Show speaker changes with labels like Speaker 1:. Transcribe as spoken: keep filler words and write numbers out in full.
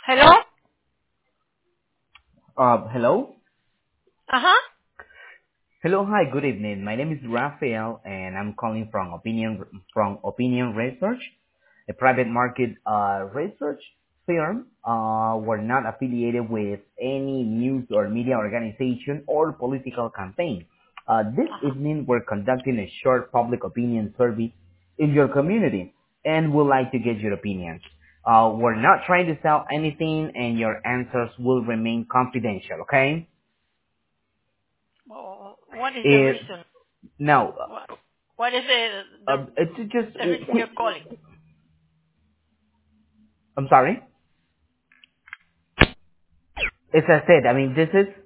Speaker 1: Hello?
Speaker 2: Uh, hello?
Speaker 1: Uh-huh.
Speaker 2: Hello, hi, good evening. My name is Raphael and I'm calling from Opinion from Opinion Research, a private market uh, research firm. Uh, we're not affiliated with any news or media organization or political campaign. Uh, this
Speaker 1: Uh-huh.
Speaker 2: evening we're conducting a short public opinion survey in your community and would like to get your opinions. Uh, we're not trying to sell anything and your answers will remain confidential, okay?
Speaker 1: Well, what is the
Speaker 2: It,
Speaker 1: reason?
Speaker 2: Now,
Speaker 1: What, what is the, the,
Speaker 2: uh, it's just,
Speaker 1: the reason
Speaker 2: we,
Speaker 1: you're calling?
Speaker 2: I'm sorry. As I said, I mean, this is